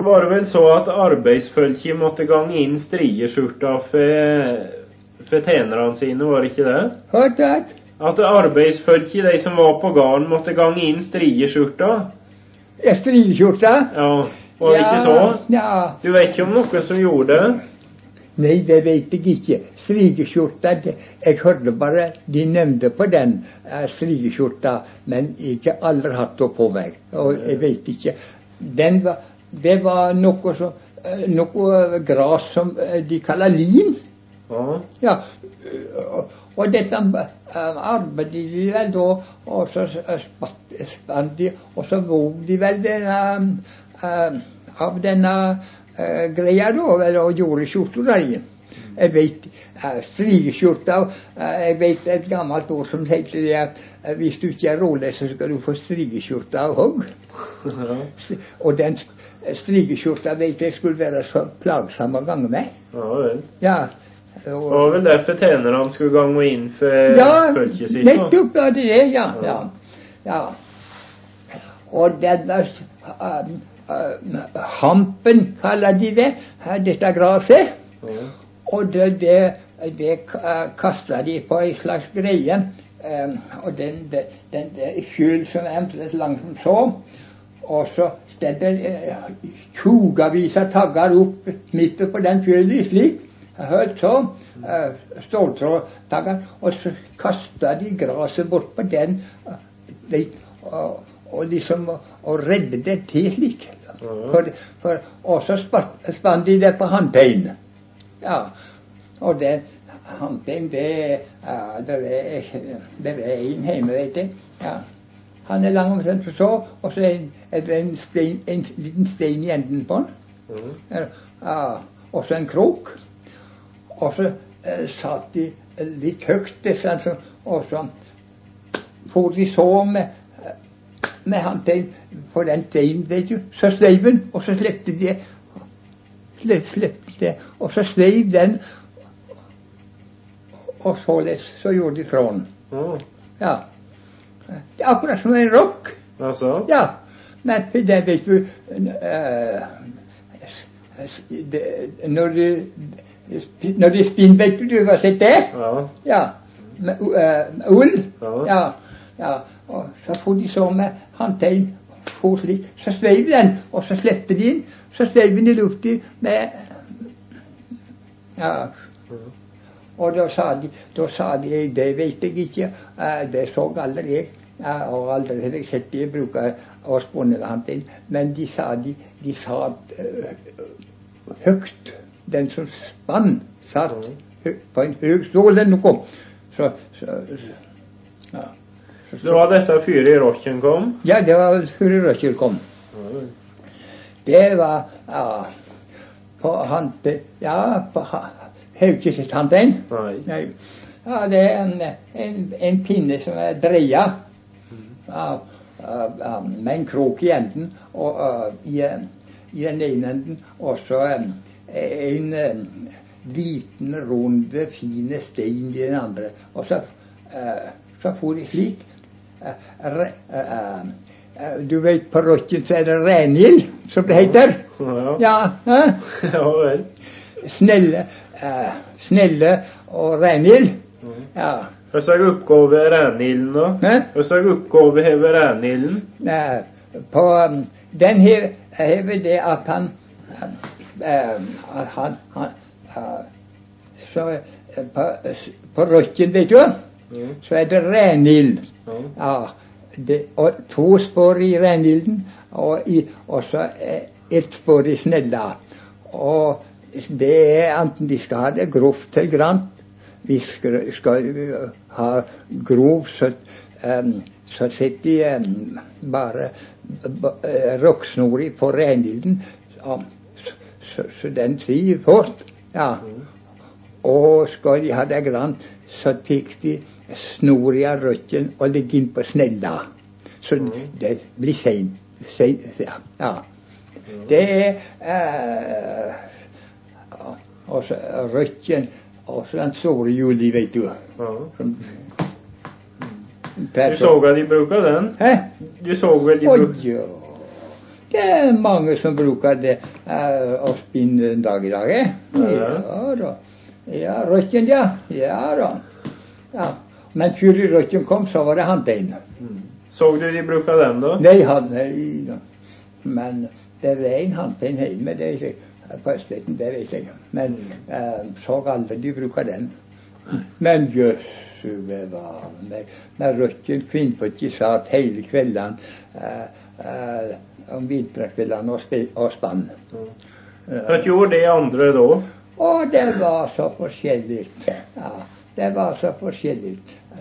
var det väl så att arbeidsfolket måtte gange inn strigeskjorta for tjenerne sine, var det ikke det? Hørt det? At arbeidsfolket, de som var på garden, måtte gange inn strigeskjorta? Strigeskjorta? Ja, var det ikke så? Ja. Du vet ikke om noen som gjorde det? Nei, det vet jeg ikke. Strigeskjorta, jeg hørte bare de nevnte på den strigeskjorta, men ikke aldri hatt det på meg. Og jeg vet ikke. Det var noe gras som de kaller lin. Ja. Ja. Og dette arbeidet de vel da, og så spant de, og så våg de vel av denne greia da, og gjorde skjorter der igjen. Jeg vet, strigeskjorta, jeg vet et gammelt ord som heter det at hvis du ikke er rolig, så skal du få strigeskjorta av hogg. Ja. Og den strigeskjorta vet jeg skulle være så plagsom å gange med. Ja, vel. Ja. Det var vel derfor tjenerne skulle gange inn for følget sitt. Ja, nettopp var det, ja. Og denne hampen kaller de det, dette graset. Ja. Og det kastet de på en slags greie. Og den skjul som er omtrent lang som så. Og så stedet tjogavis av tagger opp midt på den skjulen slik. Hørt så, ståltrådtagger, og så kastet de graset bort på den, og liksom, og redde det til slik. Og så spann de det på handtegn. Ja, og det, handtegn, det er en hjemme, vet jeg. Ja. Han er lang omtrent så, og så er det en liten stein i enden på den. Ja, og så en krok. Og så satt de litt høyt, og så for de så med handtegn på den steinen, vet du. Så sleiv den, og så slepte de og så sleiv den, og så gjorde de fra den. Ja. Det er akkurat som en rock. Altså? Ja. Men det vet du, når de spinner, vet du hva sett det? Ja. Ja. Med ull. Ja. Og så får de så med handtegn, så sveiv den, og så slepte de inn, så sveiv den i luften med, ja. Og da sa de, det vet jeg ikke, det så aldri jeg, og aldri har jeg sett de bruker å spåne ved handtegn, men de sa høyt, den som spann satt på en høy stål eller noe. Så det var dette fyret i rocken kom? Ja, det var fyret i rocken kom. Det var, på handtegn, på høyke sitt handtegn. Nei. Ja, det er en pinne som er dreia, med en krok i enden, og i den ene enden, og så en liten, runde, fine stein i den andre. Og så får de slik. Du vet, på rocken så er det renild, som det heter. Ja. Ja vel. Snelle og renild. Ja. Hva slags oppgave er renilden da? Hva slags oppgave hever renilden? På den hever det at han så på rocken, vet du, så er det renild. Ja, og 2 spår i renilden, og så ett spår i snella. Og det er enten de skal ha det grovt eller grant. Vi skal ha grov, så setter de bare rocksnor på renilden, så den sier fort. Ja. Og skal de ha det grant, så tar de snor i røkken og legger inn på snella. Så det blir sent. Ja. Det er og så røkken, og så den såre juli, vet du. Du så vel de bruker den? Hæ? Du så vel de bruker? det mange som bruker det å spinne en dag i dag. Ja da. Ja, røkken, ja. Ja da. Ja. Men før røkken kom, så var det handtegn. Så du de bruker den da? Nei, da. Men det er en handtegn hjemme, det er ikke på Østleten, det vet jeg. Men så aldri de bruker den. Men jøssu bevare med røkken kvinnfolket satt hele kvelden om vinterkvelden og spann. Hva gjorde de andre da? Og det var så forskjellig. Ja, det var så forskjellig.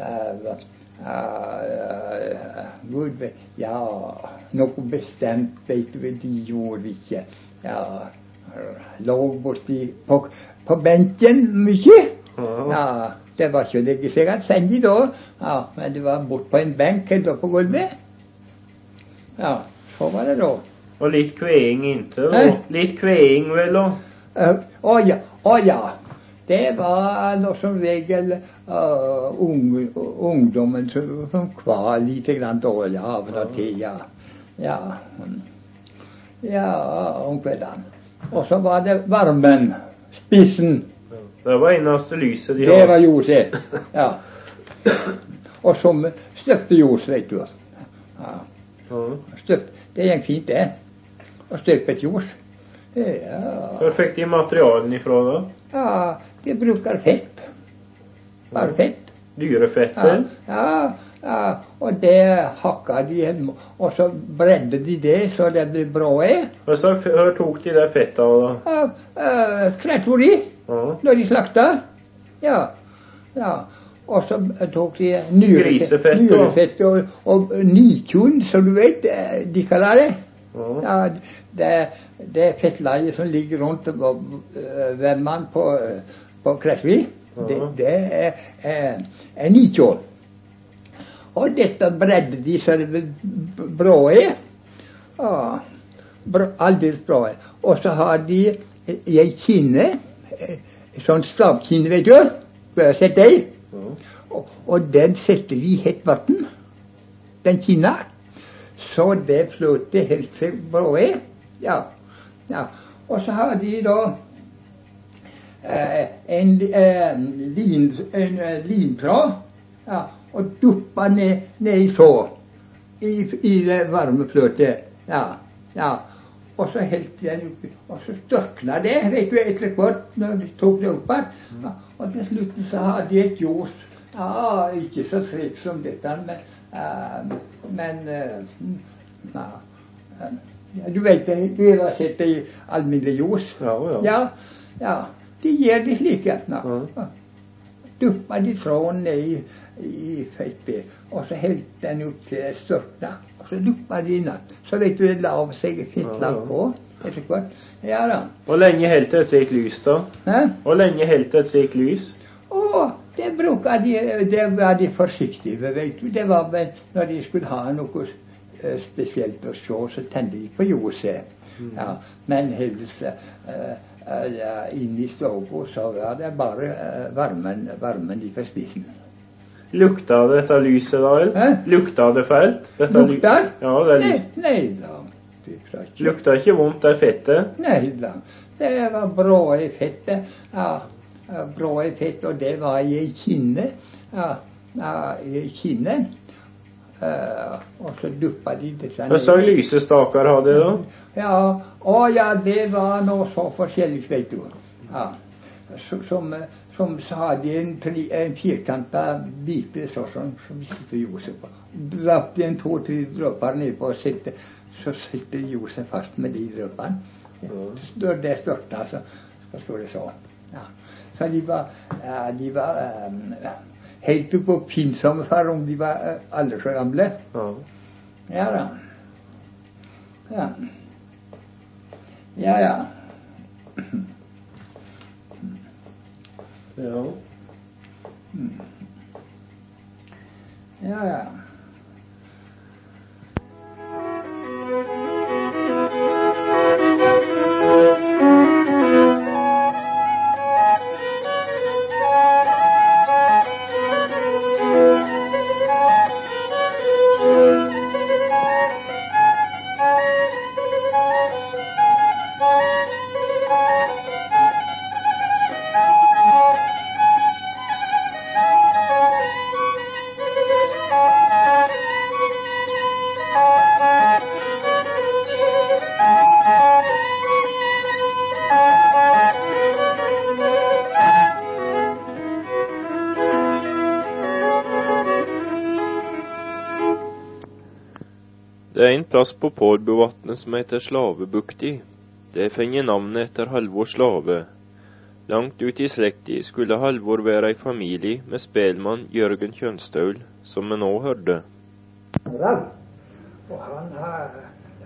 Ja, noe bestemt, vet du, de gjorde ikke. Ja, lå borti på benken mye. Ja, det var ikke å legge seg anstendig da. Ja, men det var bort på en benk helt oppe på gulvet. Ja, så var det da. Og litt kveing inntil da? Litt kveing vel da? Ja. Det var noe som regel ungdommen som kvar lite grann dårlig av og til, ja. Ja, om kvelden. Og så var det varmen, spissen. Det var eneste lyset de hadde. Det var ljuset, ja. Og som støpte ljus, vet du. Ja. Det gikk fint, det. Å støpe et ljus. Ja. Hvor fikk de materialen ifra da? Ja, de bruker fett. Bare fett. Dyrefett? Ja, og det hakket de, og så bredde de det, så det ble brød. Og så tok de det fettet av da? Kreatori, når de slakta. Ja. Og så tok de nyrefett og nikjun, som du vet, de kaller det. Ja, det fettleie som ligger rundt vemmen på Kresvi, det er nikjun. Og dette bredde de så det ble brød. Aldeles brød. Og så har de ei kinne, sånn stavkinne, vet du. Bør sett deg. Og den setter vi i hett vann. Den kinna. Så det fløter helt til brødet. Ja. Og så har de da en lintråd. Ja. Og duppa ned i så. I det varme fløtet. Ja. Og så helt den oppi. Og så størkna det, vet du, etter hvert når de tok det opp her. Ja. Og til slutt så hadde de et ljos. Ja, ikke så trekt som dette, men du vet det, du har sett det i alminnelig ljos. Ja, de gjør det slik, ja. Duppa de tråden ned i fettet, og så helt den ut til størkna, og så duppa de inn. Så vet du, det la av seg fettlag på, etter hvert. Ja da. Hvor lenge helt et slikt lys da? Hvor lenge helt et slikt lys? Det bruker de, det var de forsiktige, vet du. Det var vel når de skulle ha noe spesielt å se, så tente de på ljuset. Ja, men helst inn i stoven, så var det bare varmen i forspissen. Lukta det dette lyset da, eller? Lukta det fælt? Lukta? Ja, det er Nei da. Lukta ikke vondt det fettet? Nei da. Det var bra i fettet. Ja. Bra i fett, og det var i ei kinne. I ei kinne. Og så duppa de disse ned. Hva slags lysestaker hadde de da? Ja, det var noe så forskjellig, vet du. Ja. Som sa de en firkanta bite sånn som vi sitter ljoset på. Drapp de 2-3 dråper ned på og så sitter ljoset fast med de dråpene. Når det størtna, så står det sånn. Ja. Så de var helt oppe på pinsomme for om de var alle så gamle. Ja da. Ja. Ja. Det en plass på Pålbuvatnet som heter Slavebukti. Det finner navnet etter Halvor Slave. Langt ut i slekti skulle Halvor være i familie med spelmann Jørgen Kjønstaul, som vi nå hørte. Og han har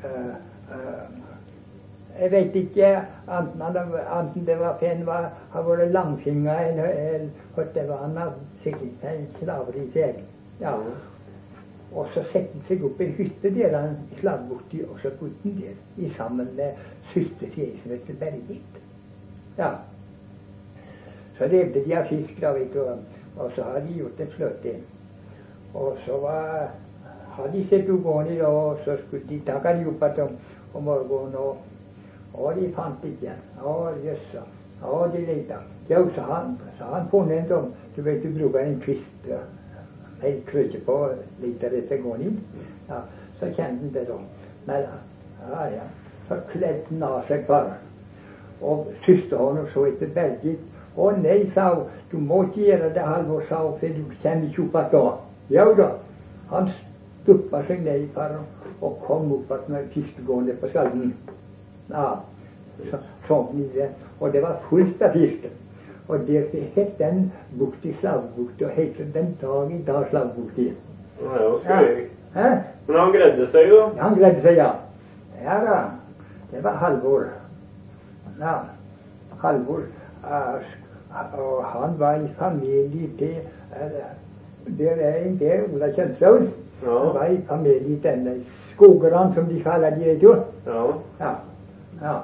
jeg vet ikke anten det var fen har vært langfinga eller hva det var. Han har sikkert en slaver i seg. Ja. Og så sette han seg opp i en hytte der han slavbukti, og så bodde han der i sammen med søster som heter Bergit. Ja. Så levde de av fisk da, vet du, og så har de gjort en fløte. Og så har de sett ugående da, og så skulle de ta han opp om morgenen, og de fant ikke. Jøssa. De lette. Ja, så han funnet en som, du vet, du bruker en kvist, jeg krøyte på litt av dette gående inn. Ja, så kjente han det da. Men så kledde han av seg bare. Og søster han så etter Bergit. Å nei, sa hun, du må ikke gjøre det, Halvor, sa hun, for du kommer ikke opp at da. Ja da, han stuppa seg ned for og kom opp at med fiskegående på skalden. Ja, sånn i det. Og det var fullt av fisk. Og der het den bukti Slavebukti, og heter den dag i dag Slavebukti. Ja, skøy. Men han gredde seg jo. Ja, han gredde seg, ja. Ja da, det var Halvor. Ja, Halvor, og han var i familie til, der en der, Ola Kjønstaul. Ja. Han var i familie til denne skogeren, som de kaller de, jo. Ja. Ja.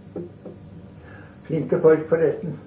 Flinke folk forresten.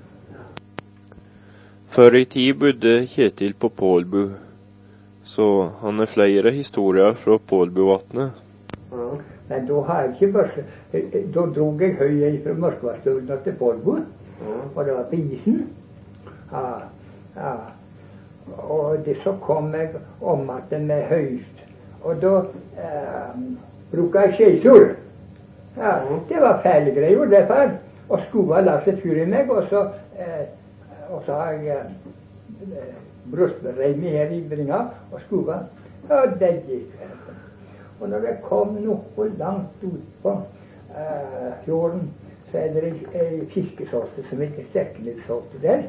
Før i tid bodde Kjetil på Pålbu, så han flere historier fra Pålbuvatnet. Ja. Men da har jeg ikke børse. Da drog jeg høye fra Moskvastølen til Pålbu, og det var på isen. Ja. Og det så kom jeg om at den er høyst. Og da bruker jeg skjesor. Ja, det var fæle greier derfor. Og skoene la seg fyr i meg, og så har jeg brystreim her i bringa og skoene. Ja, det gikk. Og når jeg kom noe langt ut på fjorden, så er det en fiskesorte som heter Stekkenessorte der.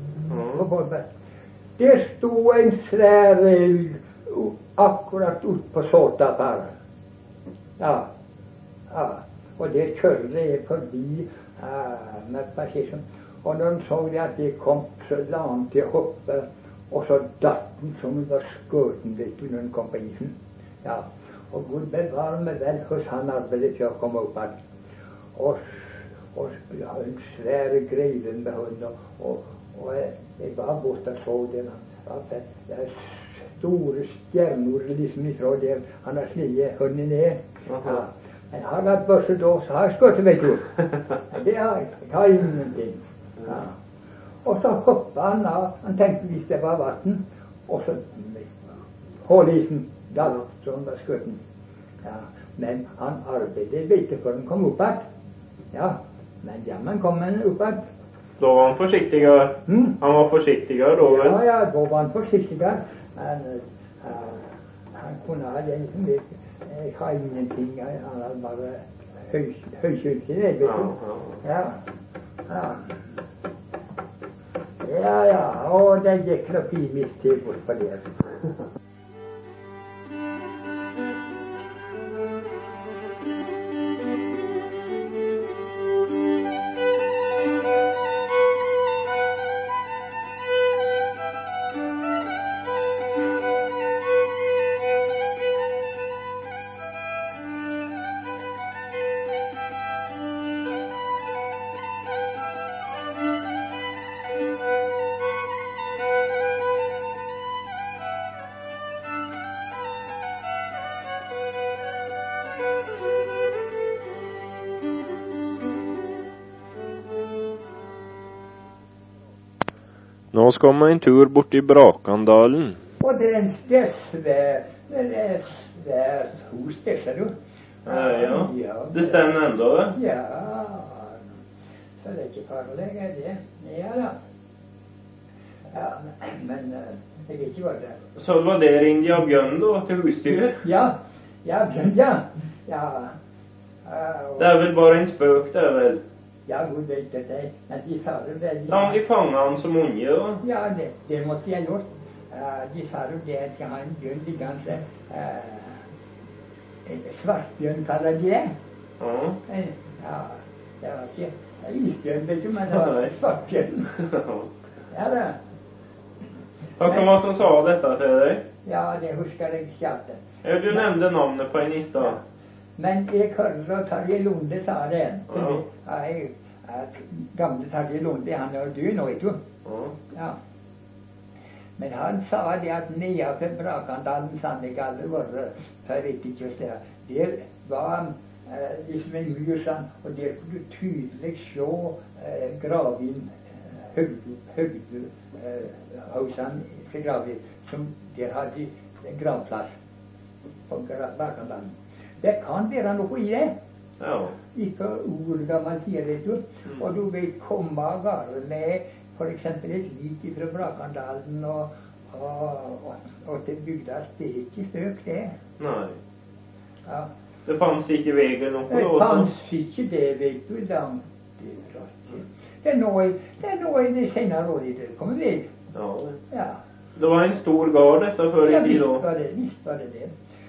Der sto en svær elg akkurat ut på sorta der. Ja. Og der kjørte jeg forbi med passasjen. Og når de så det at de kom, så la han til å hoppe, og så datt den som det var skøten, vet du, når den kom på isen. Ja. Og Gud bevare meg vel hos han arbeidet til å komme opp her. Og ja, en svære greiven med hånden, og jeg var bort og så den. Det er store stjerner liksom ifra der. Han har sliget hånden ned. Ja. Men har hatt børse da, så har jeg skjøtt, vet du. Det har jeg. Jeg har ingenting. Ja. Og så hoppet han av. Han tenkte hvis det var vatten, og så hålisen. Da sånn var skøtten. Ja, men han arbeidet ikke før han kom opp her. Ja, men jammen kom han opp her. Da var han forsiktigere. Han var forsiktigere da, vel? Ja, da var han forsiktigere. Men han kunne ha den som jeg har ingenting. Han var bare høykjøkken, vet du. Ja, og det gikk nok i mist til bort på det. Nå skal vi en tur bort i Brakandalen. Og det er svært hus, det ser du. Ja, det stemmer enda det. Ja, så det er ikke farlig, er det? Ja da. Ja, men jeg vet ikke hva det er. Så var det ringt av Bjørn da, til husdyr? Ja, Ja, Bjørn, ja. Ja. Det er vel bare en spøk, det er vel? Ja, hun vet det. Men de sa det veldig... Da må de fange han som unge, da? Ja, det måtte jeg gjort. De sa jo det at jeg har en bjørn liggende. Svartbjørn kaller de det. Ja, det var ikke isbjørn, vet du, men det var svartbjørn. Ja da. Hvem var som sa dette til deg? Ja, det husker jeg ikke. Ja, du nevnte navnet på en i stad. Ja. Men jeg hørte at Tarjei Lunde sa det. Gamle Tarjei Lunde, han er død nå, vet du. Ja. Men han sa det at nedenfor Brakandalen, Sandegaller, for jeg vet ikke hva det er, der var liksom en mur sånn, og der kunne du tydelig se gravin, høgdehusene til gravin, som der hadde en gravplass på Brakandalen. Det kan være noe i det. Ja. Ikke urgammel tid, vet du. Og du vet komme av gårde med for eksempel et lik fra Brakandalen og til bygdas. Det er ikke støk, det. Nei. Ja. Det fanns ikke veien noe? Det fanns ikke det, vet du. Det er noe i det senere året det kommer vei. Ja. Ja. Det var en stor gård dette før i tid da? Ja, visst var det.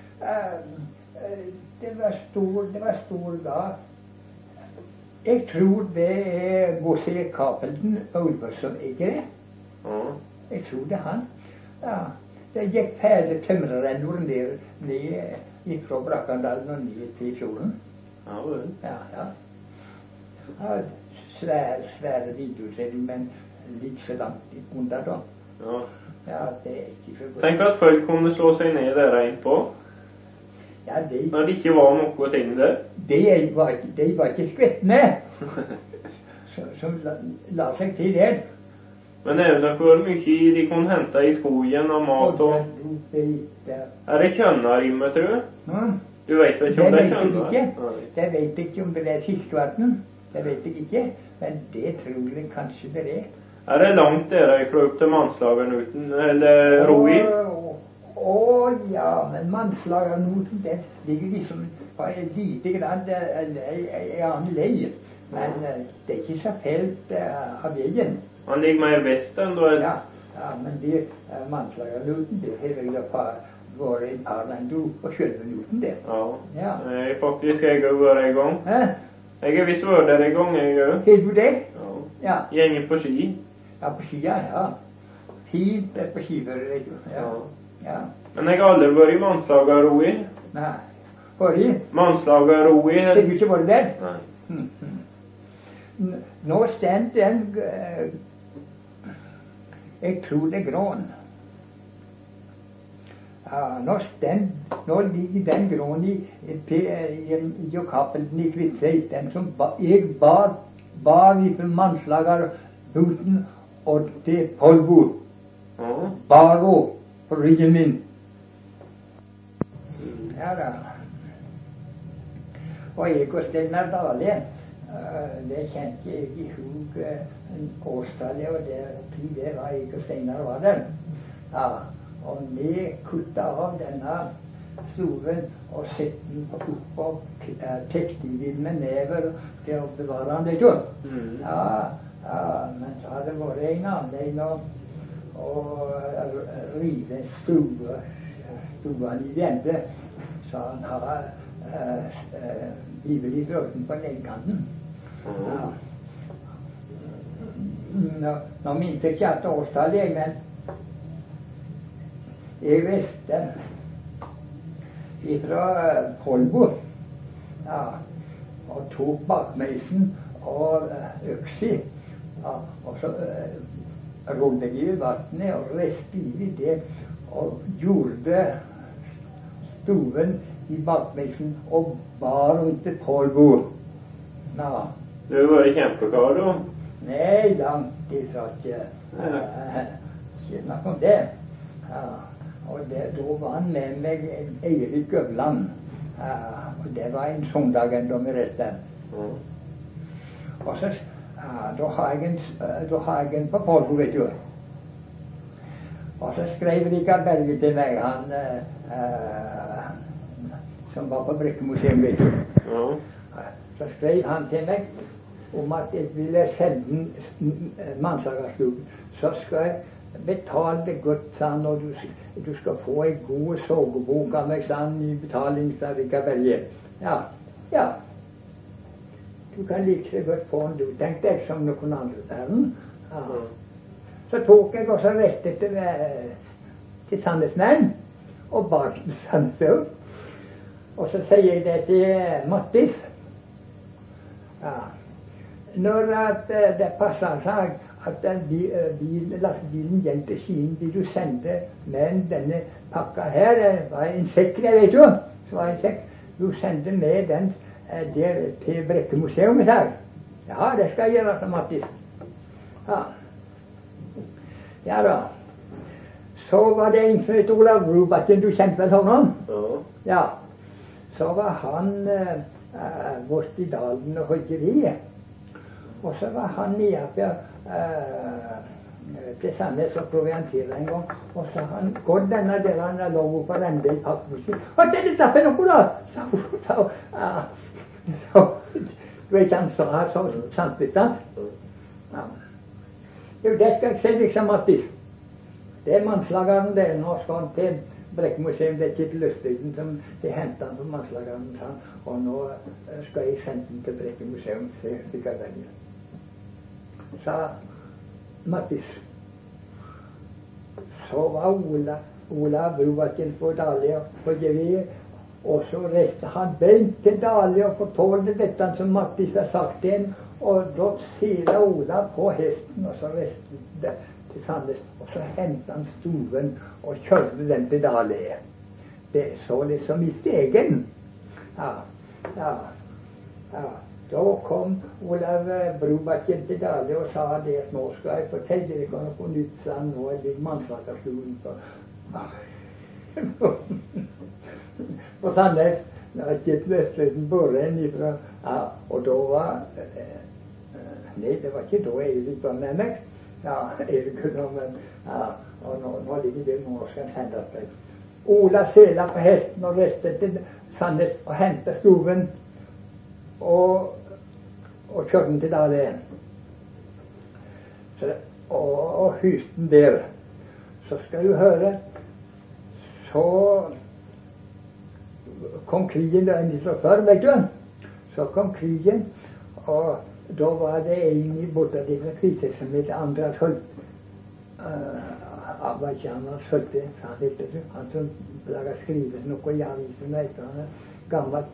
Det var stor gård. Jeg tror det er Gosse Capelden Olvers som eier det. Ja. Jeg tror det er han. Ja. Det gikk fæle tømrerrenner ned fra Brakandalen og ned til fjorden. Ja, vel. Ja. Ja, svære videoer, men litt så langt under da. Ja. Ja, det er ikke så godt. Tenk at folk kunne slå seg ned der innpå. Ja, når det ikke var noe ting der. De var ikke skvettene som la seg til der. Men er det for mye de kunne hente i skogen og mat og... Er det kjønnarimme, tror du? Du vet ikke om det er kjønnar? Det vet jeg ikke om det er fiskevann. Det vet jeg ikke, men det tror jeg kanskje det er. Er det langt dere ifra opp til Mannslagernoten, eller Roi? Ja, men Mannslagernoten, det ligger liksom på en lite grann annen leir. Men det er ikke så fælt av veien. Han ligger mer vest enn da? Ja, men det Mannslagernoten, det har vel vært en par venn på selve noten der. Ja. Faktisk jeg har vært en gang. Jeg har visst vært der en gang, jeg òg. Har du det? Ja. Gjenger på ski. Ja, på skia, ja. Fint på skifører, ja. Men jeg har aldri vært i Mannslagerroi. Nei. Vært i? Mannslagerroi. Har du ikke vært der? Nei. Nå stend den jeg tror det er grån. Ja, nå ligger den grån i Kapelden i Kvitsøy, den som jeg bar fra Mannslagernoten og til Polvo. Baro på ryggen min. Ja da. Og jeg og Steinar Dale, det kjente jeg i hug årstallet, og det var jeg og Steinar var der. Ja, og vi kuttet av denne stoven og sette den oppå tekstilvind med never til å bevare den, vet du. Ja, men så hadde det vært en annen og rive stuene i vente, så han har livet litt råten på leggkanten. Nå minnes jeg ikke at årstallet, men jeg visste ifra Polvo, og tok bakmeisen og øksi, og så rodde jeg i vattnet og reste i det, og gjorde stoven i bakmeisen og bar rundt til Polvo. Du var i kjempekar, da? Nei, langt ifra ikke snakk om det. Og da var han med meg Eirik Øvland, og det var en søndag da vi reiste. Og så da har jeg en på Polvo, vet du. Og så skrev Rikard Berge til meg, han som var på Brekkemuseum, vet du. Ja. Så skrev han til meg om at jeg ville sende mannslagerstuen. Så skal jeg betale det godt, sa han, og du skal få en god sogebok av meg, sa han, i betaling, sa Rikard. Ja. Du kan like så godt få den, du, tenkte jeg, som noen andre der. Ja. Så tok jeg også rett etter til Sandnesnæren, og bar til Sandnesøv. Og så sier jeg det til Mattis. Ja. Når det passer seg at lastebilen hjem til Skien vil du sende, men denne pakka her var en sekk, jeg vet jo, så var en sekk, du sender med den der til Brekkemuseum i dag. Ja, det skal jeg gjøre, som Mattis. Ja da. Så var det en som het Olav Rubakken, du kjente vel honom? Ja. Så var han bort i dalen og høggeri. Og så var han nede til Sandnes og provianterte en gang. Og så han gått denne der han lå på rende i pakkbussen. Og det er dette noe da! Så du vet han sa så sant litt da. Jo, det skal jeg si liksom, Mattis. Det er mannslageren der. Nå skal han til Brekkemuseum, det er ikke til Løsbygden som de hentet han på mannslageren, sa han. Og nå skal jeg sende den til Brekkemuseum, sier jeg. Sa Mattis. Så var Ola Brubakken på Dahlia på gevir, og så reiste han beint til Dahlia og fortalte dette som Mattis har sagt til ham, og da sier Ola på hesten, og så reiste det til Sandnes, og så hentet han stuen og kjørte den til Dahlia. Det så liksom i stegen. Ja. Da kom Olav Brubakken til Dahlia og sa det at nå skal jeg fortelle dere noe nytt, sa han, nå er det mannslagerstuen på Sandnes. Det var ikke et Vestfløyden Borren ifra, og da var, nei, det var ikke da Eirik var med meg. Ja, Eirik kunne, men, og nå ligger det, nå skal jeg sende deg. Ola sela på hesten og reiste til Sandnes og hentet stuen, og kjørte den til Dahlia. Og hysten der. Så skal du høre, så kom krigen der inne fra før, vet du. Så kom krigen, og da var det en borte av disse kriser som het Andreas Holt. Var ikke Andreas Holt, han som laget skrives noe i avisen, han er gammel.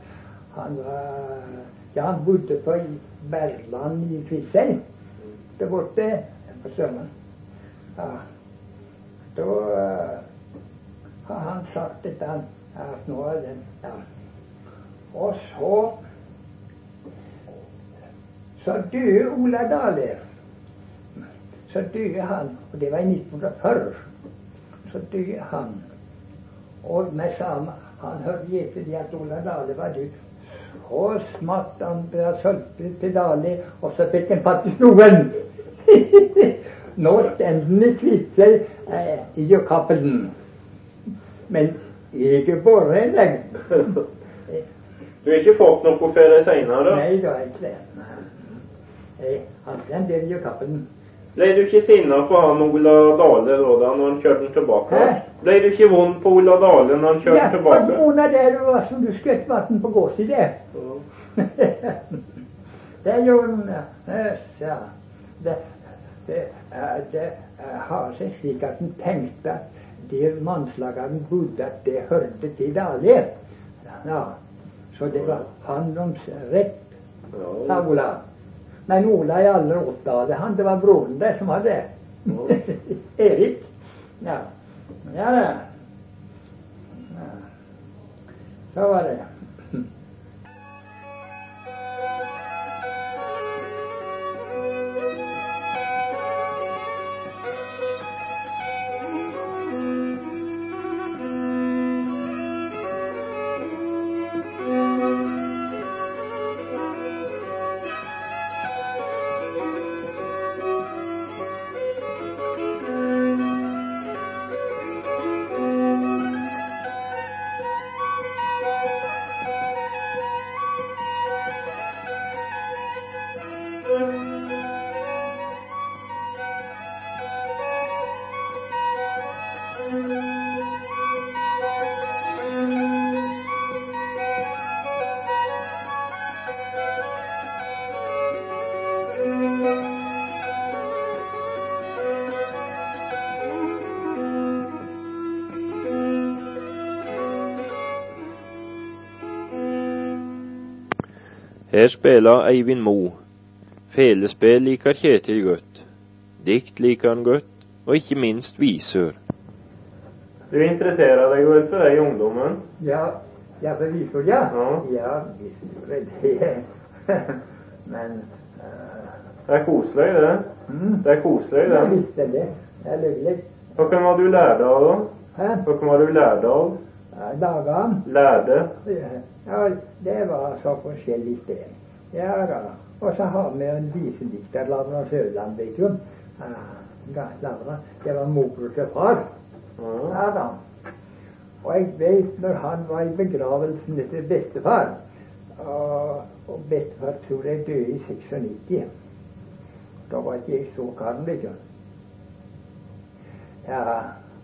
Han bodde på Berland i Kvitsøy. Det borte på Sørland. Ja. Da har han sagt dette, at nå er den, ja. Og så døde Ola Dahlia. Så døde han, og det var i 1940. Så døde han. Og med samme, han hørte etter det at Ola Dahlia var død. Og smatt han sølte til Dahlia, og så fikk han fatt i snoen. Nå stender den i Kvitsøy i Jøkappelen. Men ikke bare en legg. Du har ikke fått noe for det senere? Nei, det var ikke det. Han stender der i Jøkappelen. Ble du ikke sinnet på han Ola Dahlia da når han kjørte den tilbake? Ble du ikke vond på Ola Dahlia når han kjørte tilbake? Ja, på der det var som du skjøtt vatten på gås i det. Det gjorde han, ja. Det har seg slik at han tenkte at der mannslageren bodde, at det hørte til Dahlia. Ja, så det var hans rett, sa Ola. Men Ola i alle åtte, det var broren der som hadde det. Erik. Ja. Så var det. Her spiller Eivind Mo. Felespill liker Kjetil godt. Dikt liker han godt, og ikke minst viser. Du interesserer deg vel for det i ungdommen? Ja, for visord, ja. Ja, visord, det. Men det er koselig, det. Det er koselig, det. Jeg visste det. Det er løgelig. Hva var du lærte av, da? Hæ? Hva var du lærte av? Dagen. Lærte? Ja, det var så forskjellig sted. Ja da. Og så har vi en visedikter, Lavra Sørland, vet du. Lavra, det var mor til far. Ja da. Og jeg vet når han var i begravelsen etter bestefar, og bestefar tror jeg døde i 96. Da var ikke jeg så karen, vet du. Ja,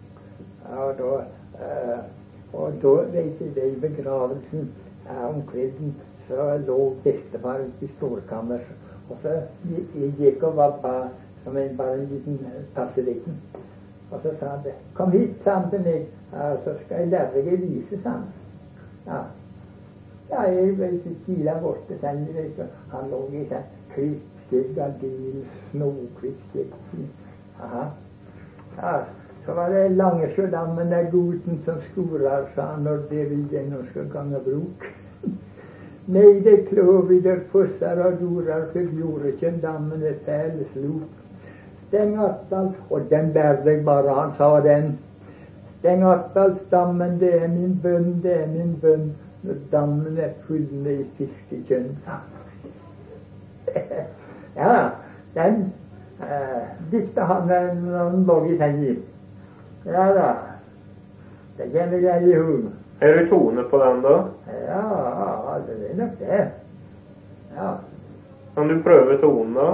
og da vet jeg det i begravelsen om kvelden, så lå bestefar ute i stålkammer, og så gikk og var bare en liten passeliten. Og så sa han det. Kom hit, sa han til meg, så skal jeg lære deg å vise, sa han. Ja, jeg vet ikke, kila borte, sa han. Han lå i sånn klippskjegg, aldeles snoklippskjegg. Aha. Ja, så var det Langesjødammen der goten som skorar, sa han, når det vil jeg nå skal gange bruk. Nei, det klåvider, fossar og dorar, for Bjorekjøn dammen er fæle slok. Steng attalt, og den bærer deg bare, han sa den. Steng attalt dammen, det er min bønn, det er min bønn, når dammen er full med fiskekjønn, sa han. Ja, den dikta han når han lå i sengen. Ja da, det kjenner jeg i hund. Er du tone på den da? Ja, det er nok det. Ja. Kan du prøve tonen da?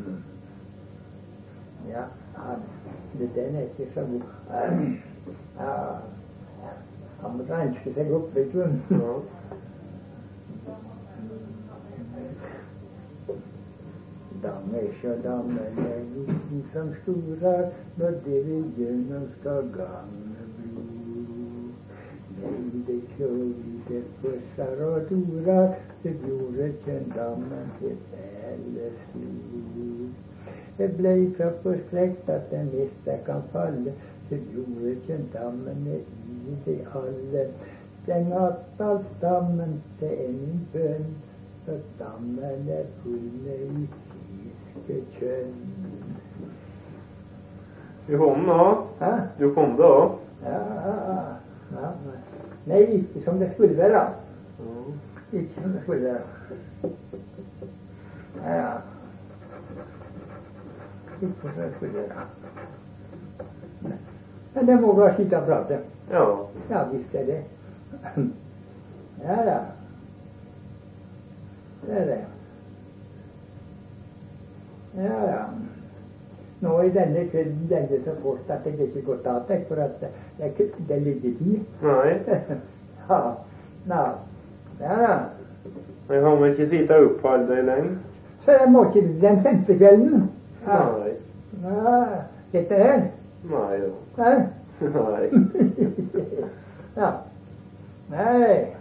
Ja, den er ikke så god. Ja, han må renske seg opp, vet du. Ja. Dammen er liten som skorar, når det vil gjennom skal gange blod. Nei, det klåvider, fossar og dorar, det gjorde kjønndammen til fæle slod. Det ble så på slekt at det meste kan falle, det gjorde kjønndammene i de alle. Steng attalt dammen, det er min bønn, for dammen er full i fiskekjønn. Du kom da? Hæ? Du kom da? Ja. Nei, ikke som det skulle være. Ikke som det skulle være. Ja. Ikke som det skulle være. Men det må bare sitte og prate. Ja. Ja, visst er det. Ja da. Det er det. Ja. Nå i denne kvelden denne så fort at jeg ikke gått av deg, for at det ligger tid. Nei. Ja da. Jeg har vel ikke sitte opp all deg lenge. Så jeg må ikke den 5. kvelden. Ja. Nei. Ja, dette her. Nei da. Nei. Nei. Ja. Nei.